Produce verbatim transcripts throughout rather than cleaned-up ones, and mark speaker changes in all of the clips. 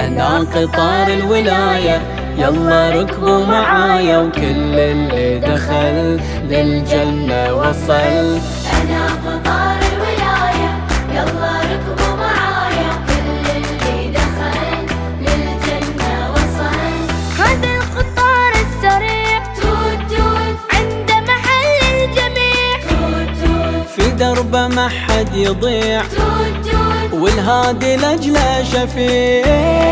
Speaker 1: أنا قطار الولاية، يلا ركبوا معايا وكل اللي دخل للجنة وصل.
Speaker 2: أنا قطار الولاية، يلا ركبوا معايا وكل اللي دخل للجنة وصل. هذا القطار السريع توت توت عند محل الجميع، توت توت
Speaker 1: في دربه ما حد يضيع،
Speaker 2: توت توت
Speaker 1: والهادي لأجله شفيع.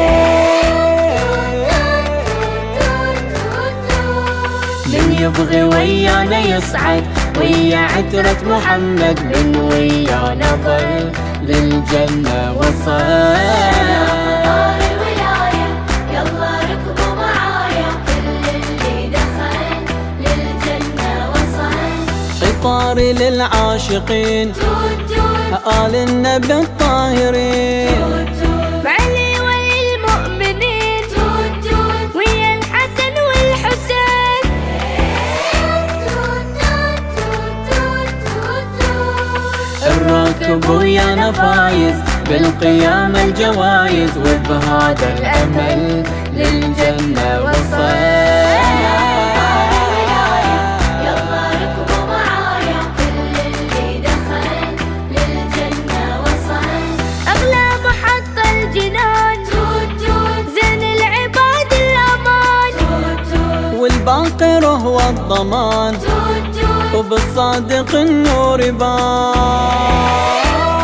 Speaker 1: من يبغي ويانا يصعد ويا عترة محمد، من ويانا ظل للجنة وصل.
Speaker 2: قطار الولاية، يلا ركبوا معايا كل اللي دخل للجنة وصل.
Speaker 1: قطاري للعاشقين،
Speaker 2: توت توت
Speaker 1: آل النبي الطاهرين،
Speaker 2: توت توت وعلي وللمؤمنين، توت توت ويا الحسن والحسين. توت توت توت توت
Speaker 1: الراكب ويانا فايز بالقيامة الجوايز، وبهذا الأمل للجنة وصل.
Speaker 2: يلا ركبوا معايا كل اللي دخل للجنة وصل. أغلى محطة الجنان، توت توت زين العباد الأمان، توت توت
Speaker 1: والباقر هو الضمان،
Speaker 2: توت توت
Speaker 1: وبالصادق النور يبان،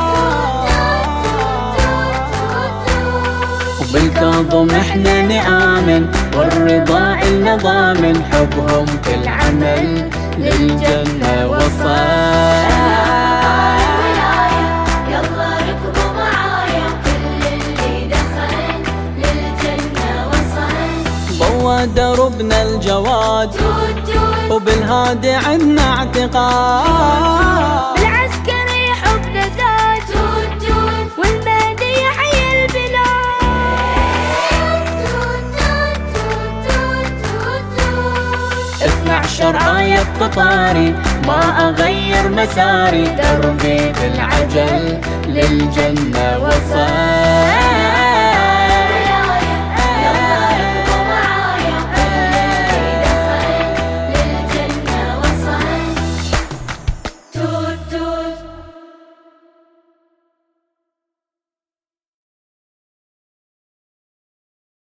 Speaker 1: وبالكاظم احنا نآمن، والرضا إلنا ضامن، حبهم كل عمل للجنة وصل.
Speaker 2: يلا ركبوا معايا كل اللي دخل للجنة وصل.
Speaker 1: ضوى دربنا الجواد،
Speaker 2: توت توت
Speaker 1: وبالهادي عنا اعتقاد،
Speaker 2: بالعسكري حبنا زاد، توت توت والمهدي يحيي البلاد. توت توت توت توت
Speaker 1: اثنى عشر آية قطاري، ما أغير مساري، دربي بالعجل للجنة وصل.